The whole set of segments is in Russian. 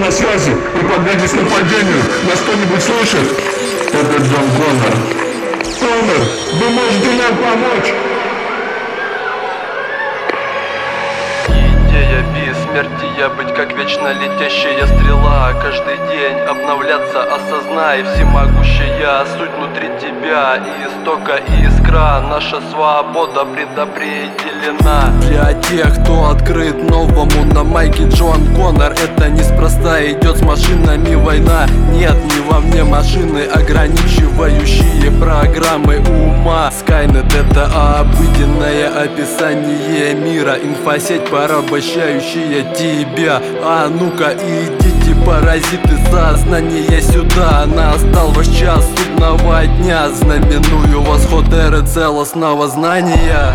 на связи, приготовьтесь к нападению. Нас кто-нибудь слышит? Это Джон Коннор. Коннор, вы можете нам помочь? Идея бессмертия, быть как вечно летящая стрела. Каждый день обновляться, осознай, всемогущая суть внутри тебя. И истока искра, наша свобода предопределена. Для тех, кто открыт новому на майке Джон Коннор, это неспроста, идет с машинами война. Нет, не во мне машины, ограничивающие программы ума. Скайнет — это обыденное описание мира, инфосеть, порабощающая тебя. А ну-ка идите, паразиты сознания, сюда. Настал ваш час судного дня, знаменую восход эры целостного знания.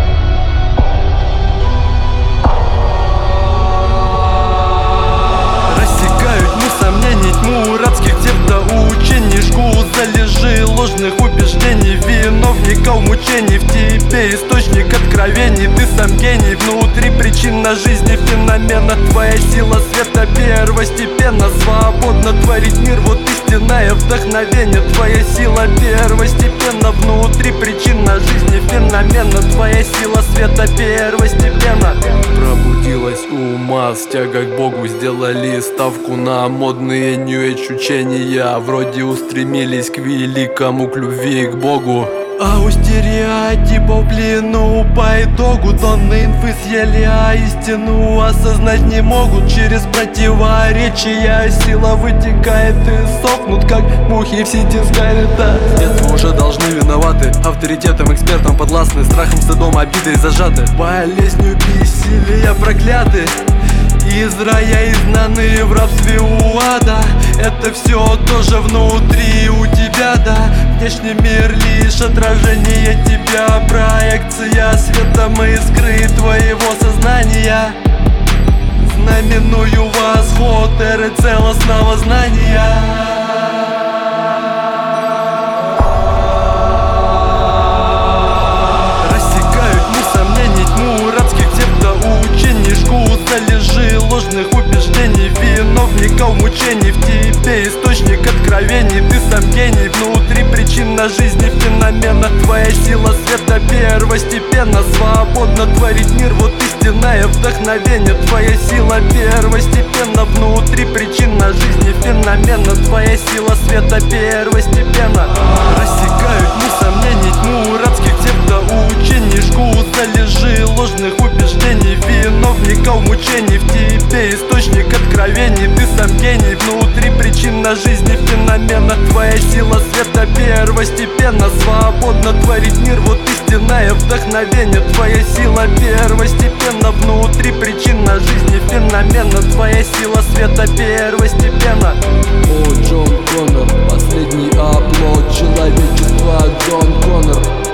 Рассекают тьму сомнений, тьму рабских псевдоучений, жгут залежи ложных убеждений, виновников мучений. В тебе источник откровений, ты сам гений, внутри причина жизни феномена. Твоя сила света первостепенно, свободно творить мир, вот истинное вдохновение. Твоя сила первостепенно, внутри причина жизни феномена. Твоя сила света первостепенно. Пробудилась ума с тягой к Богу, сделали ставку на модные нью-эйдж учения. Вроде устремились к великому, к любви к Богу. А у стереотипов в плену по итогу тонны инфы съели, а истину осознать не могут. Через противоречия сила вытекает и сохнут, как мухи в сети Скайнета. С детства уже должны виноваты, авторитетом, экспертам подвластны, страхом, стыдом, обидой зажаты, болезнью бессилия прокляты. Из рая изгнаны в рабстве у ада. Это все тоже внутри у тебя, да. Внешний мир лишь отражение тебя, проекция светом искры твоего сознания. Знаменую восход эры целостного знания. Рассекают тьму сомнений, тьму рабских псевдоучений, жгут залежи ложных убеждений, виновников мучений. В тебе источник откровений, ты сам гений, внутри причина жизни феномена. Твоя сила света первостепенно, свободно творить мир, вот истинное вдохновение. Твоя сила первостепенно, внутри причина жизни феномена. Твоя сила света первостепенно. Рассекают тьму сомнений, тьму рабских псевдоучений, жгут залежи ложных убеждений, виновников мучений. В тебе источник откровений, ты сам гений, внутри причина жизни феномена. Твоя сила света первостепенно, свободно творить мир, вот истинное вдохновение. Твоя сила первостепенно, внутри причина жизни феномена. Твоя сила света первостепенно. О, Джон Коннор, последний оплот человечества, Джон Коннор.